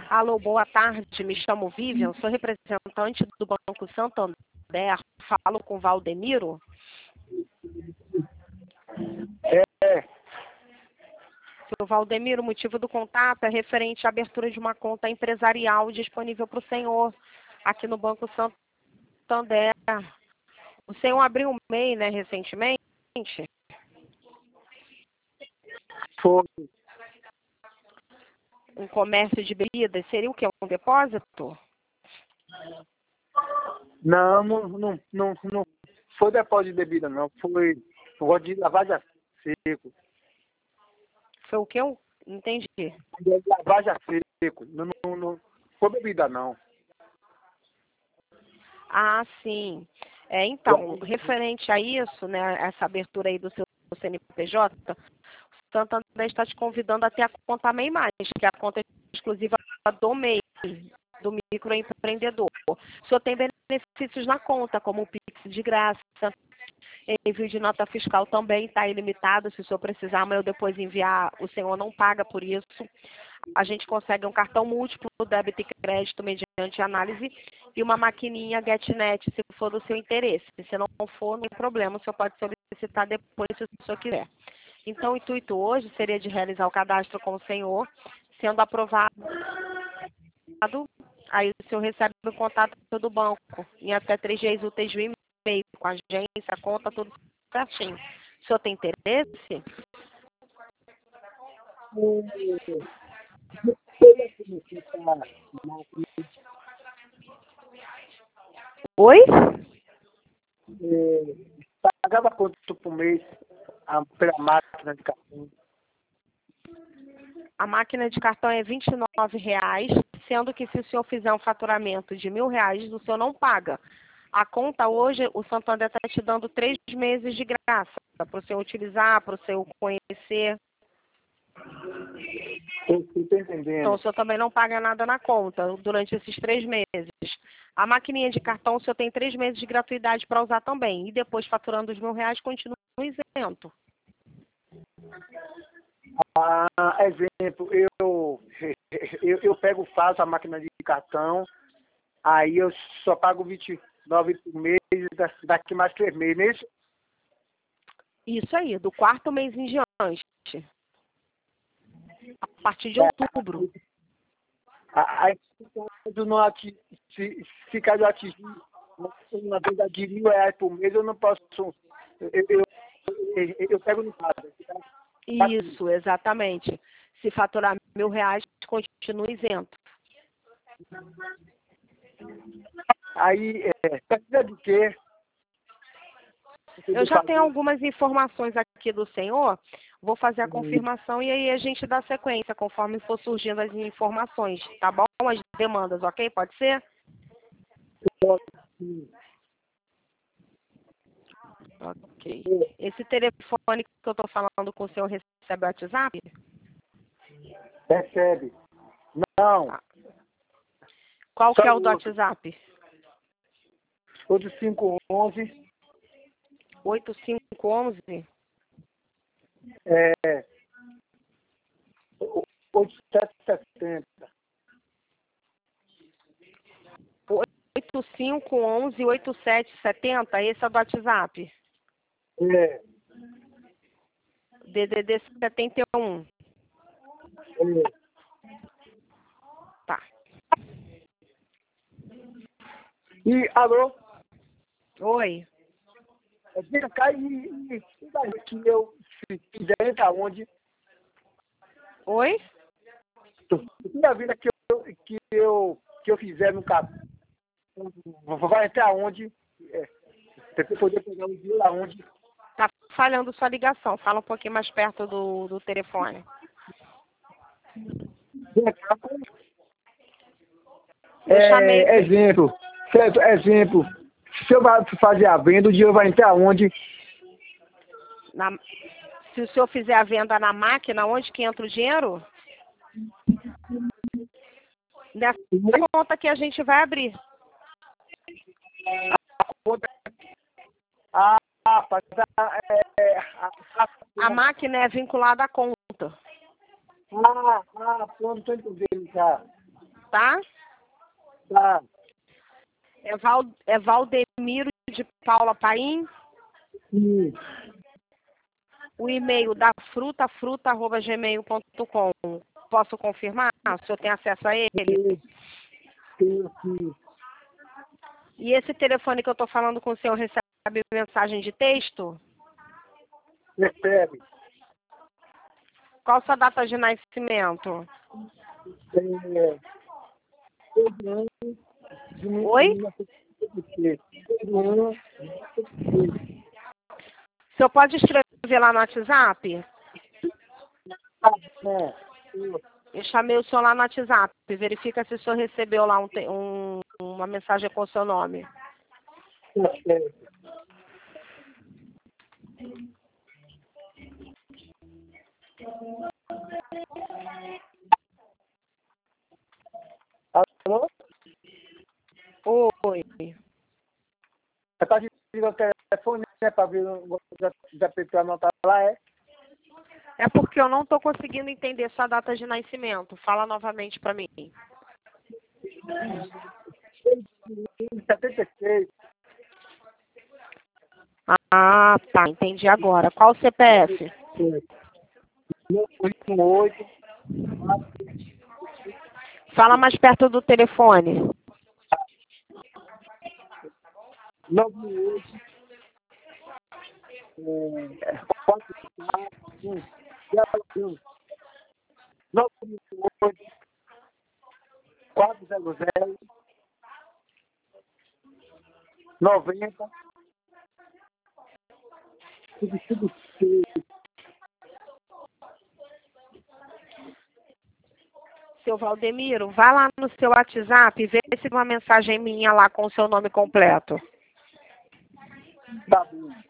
Alô, boa tarde, me chamo Vivian, sou representante do Banco Santander, falo com Valdemiro. Seu Valdemiro, o motivo do contato é referente à abertura de uma conta empresarial disponível para o senhor aqui no Banco Santander. O senhor abriu um MEI, né, recentemente? Foi. Um comércio de bebidas, seria o quê? Um depósito? Não foi depósito de bebida, não. Foi negócio de lavagem a seco. Foi o quê? Eu não entendi. Lavagem a seco. Não foi bebida, não. Ah, sim. Então, referente a isso, né, essa abertura aí do seu CNPJ, o Santander está te convidando a ter a conta MEI+, que é a conta exclusiva do MEI, do microempreendedor. O senhor tem benefícios na conta, como o Pix de graça, envio de nota fiscal também está ilimitado. Se o senhor precisar, mas eu depois enviar, o senhor não paga por isso. A gente consegue um cartão múltiplo, débito e crédito mediante análise e uma maquininha GetNet, se for do seu interesse. Se não for, não tem problema, o senhor pode solicitar depois, se o senhor quiser. Então, o intuito hoje seria de realizar o cadastro com o senhor, sendo aprovado, aí o senhor recebe o contato do banco em até 3 dias úteis do e-mail, com a agência, a conta, tudo certinho. O senhor tem interesse? Oi? Pagava quanto por mês pela máquina de cartão? A máquina de cartão é R$29, sendo que se o senhor fizer um faturamento de R$1.000, o senhor não paga. A conta hoje, o Santander está te dando 3 meses de graça para o senhor utilizar, para o senhor conhecer. Estou entendendo. Então, o senhor também não paga nada na conta durante esses 3 meses. A maquininha de cartão, o senhor tem 3 meses de gratuidade para usar também. E depois, faturando os R$1.000, continua isento. Exemplo, eu pego, faço a máquina de cartão, aí eu só pago 29 por mês, daqui mais 3 meses, não é isso? Isso aí, do 4º mês em diante. A partir de outubro. Aí, quando não se caso eu atingir uma venda de R$1.000 por mês, eu não posso, eu pego no caso. Isso, exatamente. Se faturar R$1.000, continua isento. Aí, precisa de quê? Eu já tenho algumas informações aqui do senhor, vou fazer a confirmação e aí a gente dá sequência, conforme for surgindo as informações, tá bom? As demandas, ok? Pode ser? Ok. Esse telefone que eu estou falando com o senhor recebe o WhatsApp? Recebe. Não. Tá. Qual que é o do WhatsApp? 8511 8511 8770. 8511 8770, esse é o do WhatsApp? DDD 71. Tá. E, alô? Oi. Vem cá e daí que eu fizer entra onde? Oi? Toda vida que eu fizer no carro, vai entrar onde? Tem que poder pegar um dia aonde? Tá falhando sua ligação. Fala um pouquinho mais perto do telefone. Eu chamei. Exemplo, certo? Exemplo. Se eu vai fazer a venda, o dinheiro vai entrar onde? Se o senhor fizer a venda na máquina, onde que entra o dinheiro? Nessa conta que a gente vai abrir. A máquina é vinculada à conta. Pronto, estou entendendo já. tá? Tá. É Valdemiro de Paula Paim. Sim. O e-mail da fruta@gmail.com. Posso confirmar? O senhor tem acesso a ele? Sim. E esse telefone que eu estou falando com o senhor recebe mensagem de texto? Recebe. Qual a sua data de nascimento? Oi? O senhor pode escrever lá no WhatsApp? Eu chamei o senhor lá no WhatsApp. Verifica se o senhor recebeu lá uma mensagem com o seu nome. Alô? Oi. É para desligar o telefone, né? Para ver da pessoa anotar lá, é? É porque eu não estou conseguindo entender sua data de nascimento. Fala novamente para mim. 76. Ah, tá. Entendi agora. Qual o CPF? 8. Fala mais perto do telefone. 98. 4, 98. 400. 90. Seu Valdemiro, vai lá no seu WhatsApp e vê se tem uma mensagem minha lá com o seu nome completo. Tá bom.